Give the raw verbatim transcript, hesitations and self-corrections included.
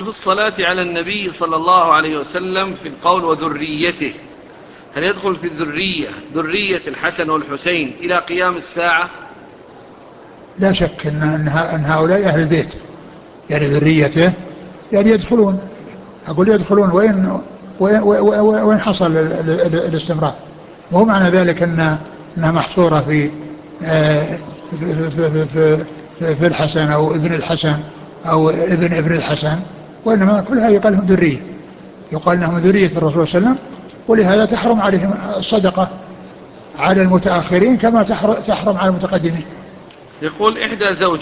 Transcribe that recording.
في الصلاة على النبي صلى الله عليه وسلم في القول وذريته، هل يدخل في الذرية ذرية الحسن والحسين إلى قيام الساعة؟ لا شك أن, أن هؤلاء أهل البيت، يعني ذريته، يعني يدخلون، أقول يدخلون وين, وين, وين حصل الاستمرار. وهو معنى ذلك أن أنها محصورة في في, في, في, في, في الحسن أو ابن الحسن أو ابن ابن الحسن، وإنما كلها يقال لهم ذرية، يقال لهم ذرية الرسول صلى الله عليه وسلم. ولهذا تحرم عليهم الصدقة على المتأخرين كما تحرم على المتقدمين. يقول إحدى زوجات